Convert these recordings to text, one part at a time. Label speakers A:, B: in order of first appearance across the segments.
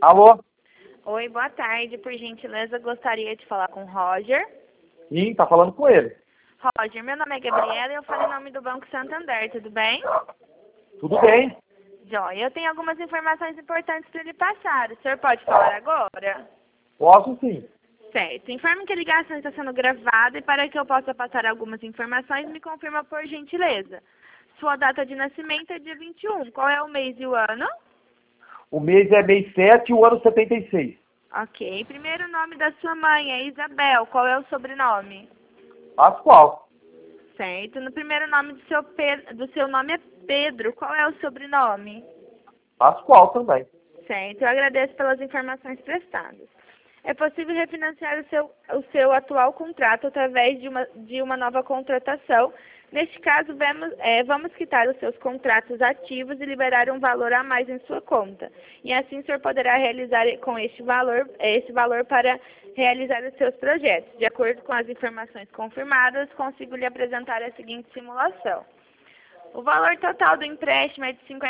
A: Alô?
B: Oi, boa tarde. Por gentileza, gostaria de falar com o Roger.
A: Sim, tá falando com ele.
B: Roger, meu nome é Gabriela e eu falo em nome do Banco Santander, tudo bem?
A: Tudo bem?
B: Joia, eu tenho algumas informações importantes para lhe passar. O senhor pode falar agora?
A: Posso sim.
B: Certo. Informe que a ligação está sendo gravada e para que eu possa passar algumas informações, me confirma por gentileza. Sua data de nascimento é dia 21. Qual é o mês e o ano?
A: O mês é mês 7 e o ano 76.
B: Ok. Primeiro nome da sua mãe é Isabel. Qual é o sobrenome?
A: Pascoal.
B: Certo. No primeiro nome do seu nome é Pedro. Qual é o sobrenome?
A: Pascoal também.
B: Certo. Eu agradeço pelas informações prestadas. É possível refinanciar o seu atual contrato através de uma nova contratação. Neste caso, vamos quitar os seus contratos ativos e liberar um valor a mais em sua conta. E assim o senhor poderá realizar com esse valor para realizar os seus projetos. De acordo com as informações confirmadas, consigo lhe apresentar a seguinte simulação. O valor total do empréstimo é de R$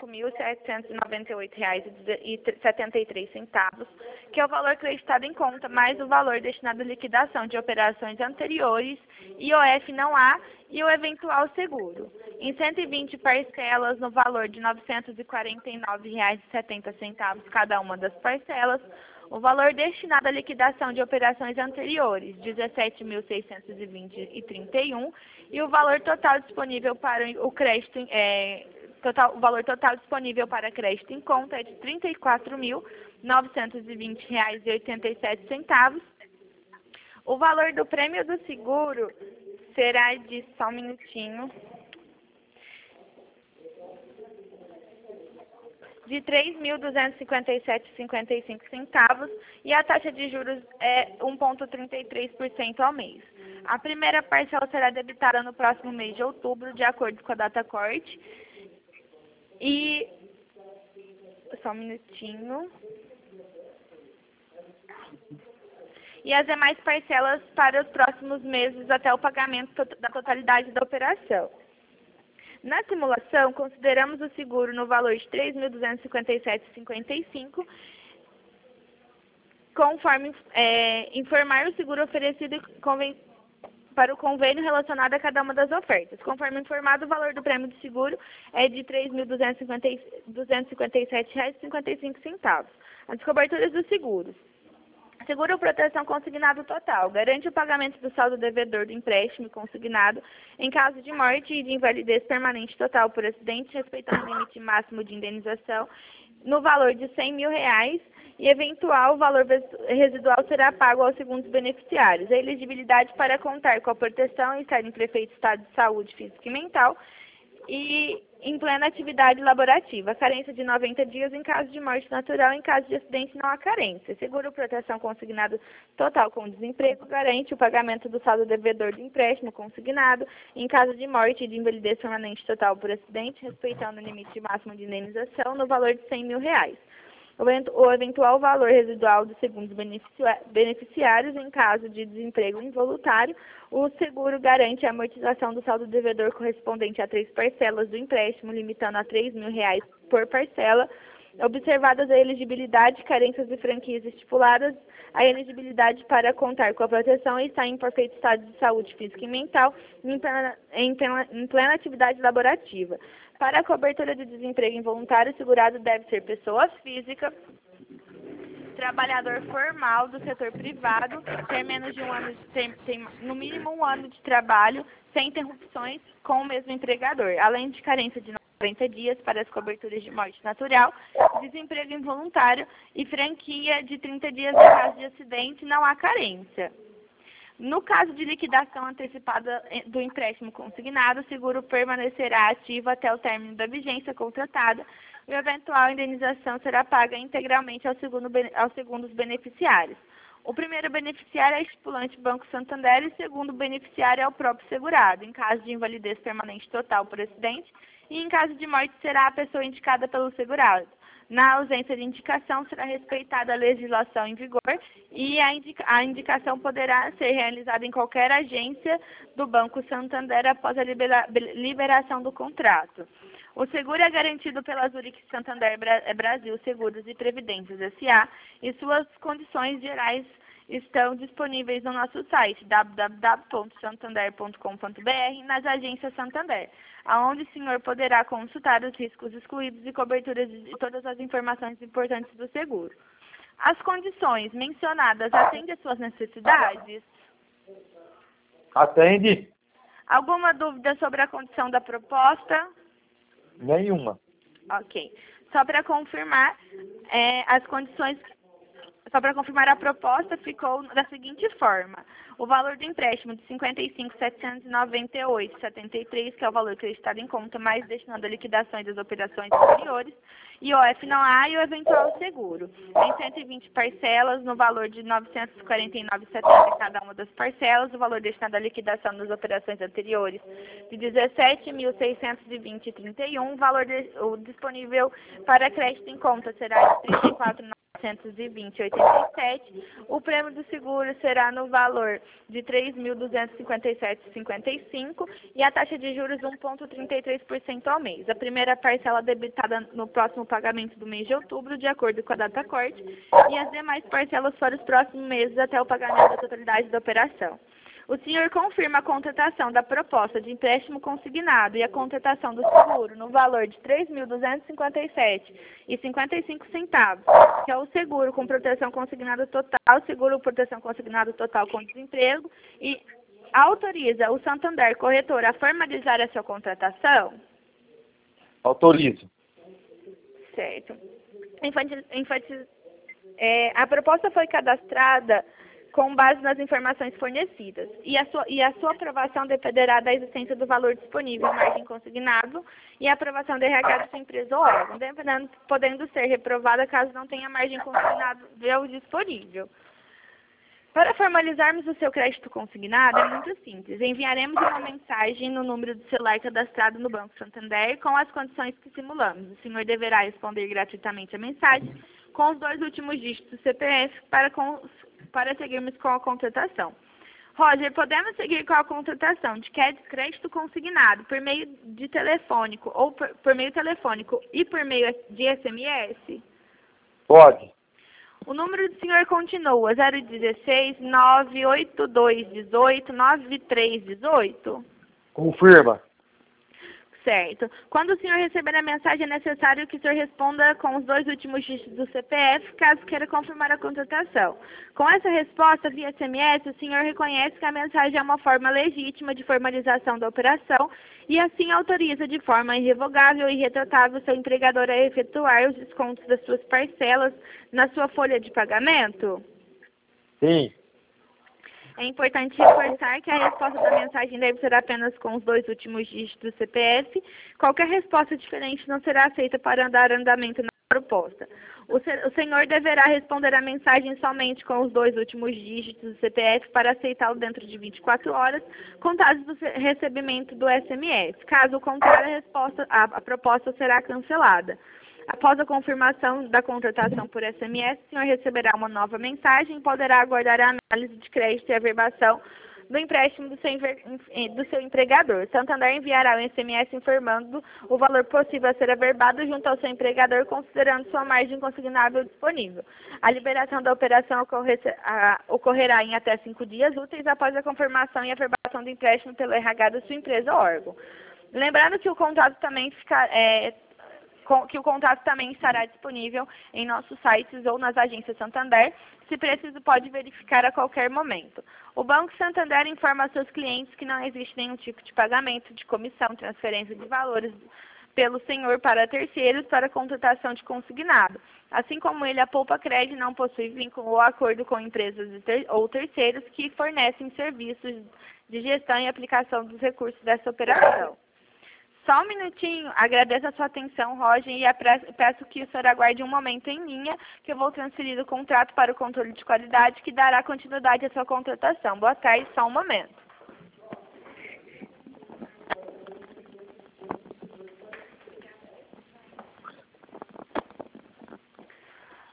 B: 55.798,73, que é o valor creditado em conta, mais o valor destinado à liquidação de operações anteriores, IOF não há, e o eventual seguro. Em 120 parcelas no valor de R$ 949,70 cada uma das parcelas, o valor destinado à liquidação de operações anteriores, R$ 17.620,31, e o valor total disponível para o crédito, o valor total disponível para crédito em conta é de R$ 34.920,87. O valor do prêmio do seguro será de, só um minutinho, de R$ 3.257,55 e a taxa de juros é 1,33% ao mês. A primeira parcela será debitada no próximo mês de outubro, de acordo com a data corte. E, só um minutinho. E as demais parcelas para os próximos meses até o pagamento da totalidade da operação. Na simulação, consideramos o seguro no valor de R$ 3.257,55, conforme informar o seguro oferecido para o convênio relacionado a cada uma das ofertas. Conforme informado, o valor do prêmio de seguro é de R$ 3.257,55. As coberturas dos seguros. Seguro proteção consignado total. Garante o pagamento do saldo devedor do empréstimo consignado em caso de morte e de invalidez permanente total por acidente, respeitando o limite máximo de indenização no valor de R$ 100.000 e eventual valor residual será pago aos segundos beneficiários. A elegibilidade para contar com a proteção e estar em perfeito estado de saúde física e mental e em plena atividade laborativa. Carência de 90 dias em caso de morte natural, em caso de acidente não há carência. Seguro proteção consignado total com desemprego garante o pagamento do saldo devedor do empréstimo consignado em caso de morte e de invalidez permanente total por acidente, respeitando o limite máximo de indenização no valor de R$ 100.000. O eventual valor residual dos segundos beneficiários em caso de desemprego involuntário, o seguro garante a amortização do saldo devedor correspondente a 3 parcelas do empréstimo, limitando a R$ 3.000 por parcela, observadas a elegibilidade, carências e franquias estipuladas, a elegibilidade para contar com a proteção e estar em perfeito estado de saúde física e mental em plena atividade laborativa. Para a cobertura de desemprego involuntário, o segurado deve ser pessoa física, trabalhador formal do setor privado, ter menos de um ano ter no mínimo um ano de trabalho, sem interrupções com o mesmo empregador, além de carência de 90 dias para as coberturas de morte natural, desemprego involuntário e franquia de 30 dias em caso de acidente, não há carência. No caso de liquidação antecipada do empréstimo consignado, o seguro permanecerá ativo até o término da vigência contratada e a eventual indenização será paga integralmente aos segundos beneficiários. O primeiro beneficiário é o estipulante Banco Santander e o segundo beneficiário é o próprio segurado. Em caso de invalidez permanente total por acidente e em caso de morte será a pessoa indicada pelo segurado. Na ausência de indicação, será respeitada a legislação em vigor e a indicação poderá ser realizada em qualquer agência do Banco Santander após a liberação do contrato. O seguro é garantido pela Zurich Santander Brasil Seguros e Previdências S.A. e suas condições gerais estão disponíveis no nosso site www.santander.com.br nas agências Santander, aonde o senhor poderá consultar os riscos excluídos e coberturas e todas as informações importantes do seguro. As condições mencionadas atendem às suas necessidades?
A: Atende?
B: Alguma dúvida sobre a condição da proposta?
A: Nenhuma.
B: Ok. Só para confirmar, as condições... Só para confirmar, a proposta ficou da seguinte forma. O valor do empréstimo de R$ 55.798,73, que é o valor acreditado em conta, mais destinado à liquidação das operações anteriores, e o F não há e o eventual seguro. Em 120 parcelas, no valor de R$ 949,70 cada uma das parcelas, o valor destinado à liquidação das operações anteriores de R$ 17.620,31, o valor o disponível para crédito em conta será de R$ 34.920,87. O prêmio do seguro será no valor de R$ 3.257,55 e a taxa de juros 1,33% ao mês. A primeira parcela debitada no próximo pagamento do mês de outubro, de acordo com a data corte, e as demais parcelas para os próximos meses até o pagamento da totalidade da operação. O senhor confirma a contratação da proposta de empréstimo consignado e a contratação do seguro no valor de R$ 3.257,55, que é o seguro com proteção consignada total, seguro proteção consignado total com desemprego, e autoriza o Santander Corretora a formalizar a sua contratação?
A: Autorizo.
B: Certo. A proposta foi cadastrada com base nas informações fornecidas, e a sua aprovação dependerá da existência do valor disponível em margem consignado e a aprovação da RH da sua empresa ou órgão, podendo ser reprovada caso não tenha margem consignável disponível. Para formalizarmos o seu crédito consignado, é muito simples. Enviaremos uma mensagem no número do celular cadastrado no Banco Santander com as condições que simulamos. O senhor deverá responder gratuitamente a mensagem com os 2 últimos dígitos do CPF para seguirmos com a contratação. Roger, podemos seguir com a contratação de crédito consignado por meio de telefônico ou por meio telefônico e por meio de SMS?
A: Pode.
B: O número do senhor continua 016 982 18 93 18?
A: Confirma.
B: Certo. Quando o senhor receber a mensagem, é necessário que o senhor responda com os 2 últimos dígitos do CPF, caso queira confirmar a contratação. Com essa resposta via SMS, o senhor reconhece que a mensagem é uma forma legítima de formalização da operação e assim autoriza de forma irrevogável e irretratável o seu empregador a efetuar os descontos das suas parcelas na sua folha de pagamento?
A: Sim.
B: É importante reforçar que a resposta da mensagem deve ser apenas com os 2 últimos dígitos do CPF. Qualquer resposta diferente não será aceita para dar andamento na proposta. O senhor deverá responder a mensagem somente com os 2 últimos dígitos do CPF para aceitá-lo dentro de 24 horas, contados do recebimento do SMS. Caso contrário, a proposta será cancelada. Após a confirmação da contratação por SMS, o senhor receberá uma nova mensagem e poderá aguardar a análise de crédito e averbação do empréstimo do seu empregador. Santander enviará um SMS informando o valor possível a ser averbado junto ao seu empregador, considerando sua margem consignável disponível. A liberação da operação ocorrerá em até 5 dias úteis após a confirmação e averbação do empréstimo pelo RH da sua empresa ou órgão. Lembrando que o contrato também estará disponível em nossos sites ou nas agências Santander. Se preciso, pode verificar a qualquer momento. O Banco Santander informa a seus clientes que não existe nenhum tipo de pagamento de comissão, transferência de valores pelo senhor para terceiros para contratação de consignado. Assim como ele, a Poupa Cred não possui vínculo ou acordo com empresas ou terceiros que fornecem serviços de gestão e aplicação dos recursos dessa operação. Só um minutinho, agradeço a sua atenção, Roger, e peço que o senhor aguarde um momento em linha, que eu vou transferir o contrato para o controle de qualidade, que dará continuidade à sua contratação. Boa tarde, só um momento.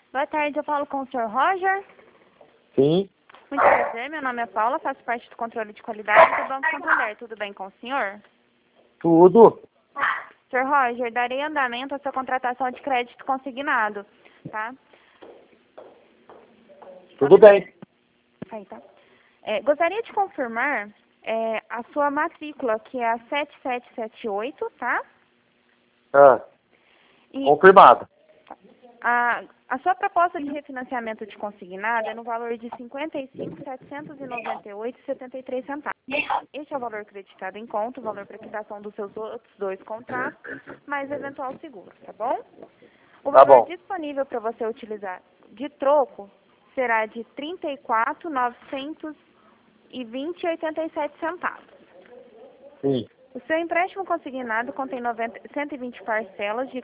B: Boa tarde, eu falo com o Sr. Roger.
A: Sim,
B: Muito prazer, meu nome é Paula, faço parte do controle de qualidade do Banco Santander. Tudo bem com o senhor?
A: tudo.
B: Sr. Roger, darei andamento à sua contratação de crédito consignado, tá?
A: Tudo bem.
B: Aí, tá. Gostaria de confirmar a sua matrícula, que é a 7778, tá?
A: Ah,
B: E
A: confirmado.
B: a sua proposta de refinanciamento de consignado é no valor de R$ 55.798,73. Este é o valor creditado em conta, o valor para quitação dos seus outros 2 contratos, mais eventual seguro, tá bom? O
A: Tá
B: valor
A: bom.
B: disponível para você utilizar de troco será de R$ 34.920,87.
A: Sim,
B: O seu empréstimo consignado contém 120 parcelas de R$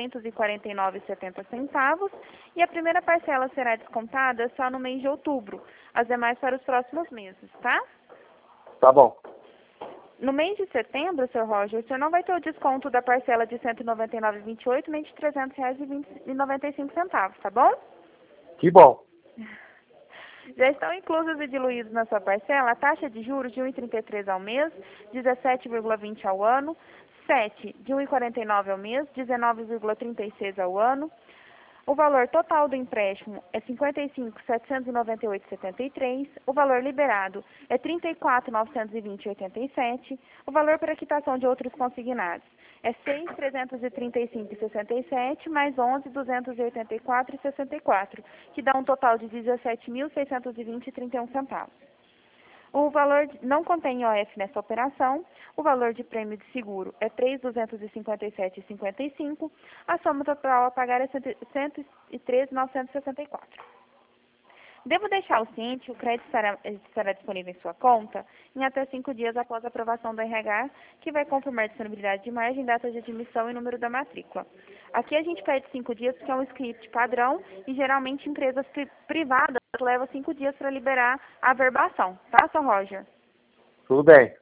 B: 949,70 e a primeira parcela será descontada só no mês de outubro, as demais para os próximos meses, tá?
A: tá bom.
B: No mês de setembro, Sr. Roger, o senhor não vai ter o desconto da parcela de R$ 199,28 nem de R$ 300,95, tá bom?
A: Que bom.
B: Já estão inclusos e diluídos na sua parcela a taxa de juros de 1,33 ao mês, 17,20 ao ano, 7 de 1,49 ao mês, 19,36 ao ano. O valor total do empréstimo é R$ 55.798,73. O valor liberado é R$ 34.920,87. O valor para quitação de outros consignados é R$ 6.335,67 mais R$ 11.284,64, que dá um total de R$ 17.620,31. O valor não contém IOF nessa operação. O valor de prêmio de seguro é R$ 3.257,55. A soma total a pagar é R$ 113.964. Devo deixar o ciente que o crédito estará disponível em sua conta em até 5 dias após a aprovação do RH, que vai confirmar disponibilidade de margem, data de admissão e número da matrícula. Aqui a gente pede 5 dias porque é um script padrão e geralmente empresas privadas levam 5 dias para liberar a averbação, tá, Sr. Roger?
A: Tudo bem.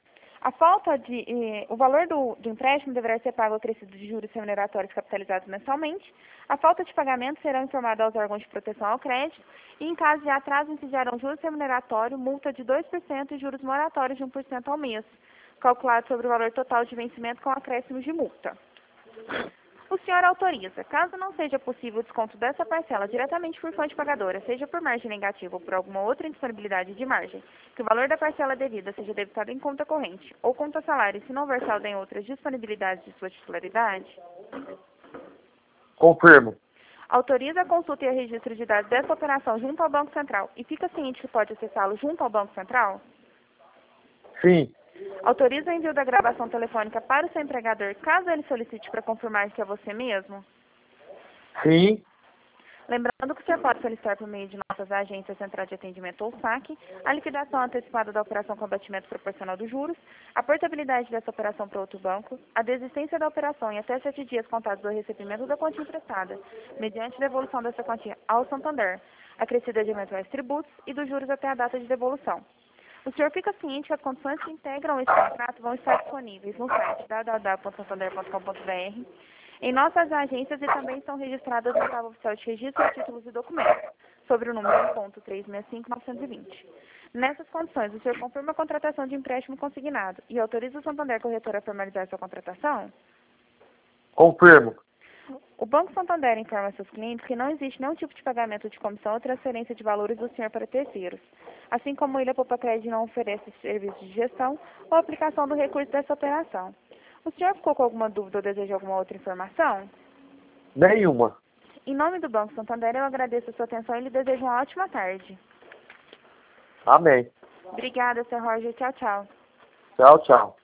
B: O valor do empréstimo deverá ser pago ao crescido de juros remuneratórios capitalizados mensalmente. A falta de pagamento será informada aos órgãos de proteção ao crédito e, em caso de atraso, incidirão juros remuneratórios, multa de 2% e juros moratórios de 1% ao mês, calculado sobre o valor total de vencimento com acréscimos de multa. O senhor autoriza, caso não seja possível o desconto dessa parcela diretamente por fonte pagadora, seja por margem negativa ou por alguma outra indisponibilidade de margem, que o valor da parcela devida seja debitado em conta corrente ou conta salário, se não houver saldo em outras disponibilidades de sua titularidade?
A: Confirmo.
B: Autoriza a consulta e o registro de dados dessa operação junto ao Banco Central e fica ciente que pode acessá-lo junto ao Banco Central?
A: Sim,
B: Autoriza o envio da gravação telefônica para o seu empregador, caso ele solicite para confirmar que é você mesmo?
A: sim,
B: Lembrando que o senhor pode solicitar por meio de nossas agências Central de Atendimento ou SAC a liquidação antecipada da operação com abatimento proporcional dos juros, a portabilidade dessa operação para outro banco, a desistência da operação em até 7 dias contados do recebimento da quantia emprestada, mediante devolução dessa quantia ao Santander, acrescida de eventuais tributos e dos juros até a data de devolução. O senhor fica ciente que as condições que integram esse contrato vão estar disponíveis no site www.santander.com.br, em nossas agências e também estão registradas no Prova Oficial de Registro de Títulos e Documentos, sobre o número 1.365.920. Nessas condições, o senhor confirma a contratação de empréstimo consignado e autoriza o Santander Corretor a formalizar sua contratação?
A: confirmo.
B: O Banco Santander informa a seus clientes que não existe nenhum tipo de pagamento de comissão ou transferência de valores do senhor para terceiros, assim como a Ilha Poupa Crédito não oferece serviços de gestão ou aplicação do recurso dessa operação. O senhor ficou com alguma dúvida ou deseja alguma outra informação?
A: Nenhuma.
B: Em nome do Banco Santander, eu agradeço a sua atenção e lhe desejo uma ótima tarde.
A: Amém.
B: Obrigada, Sr. Roger. Tchau, tchau.
A: Tchau, tchau.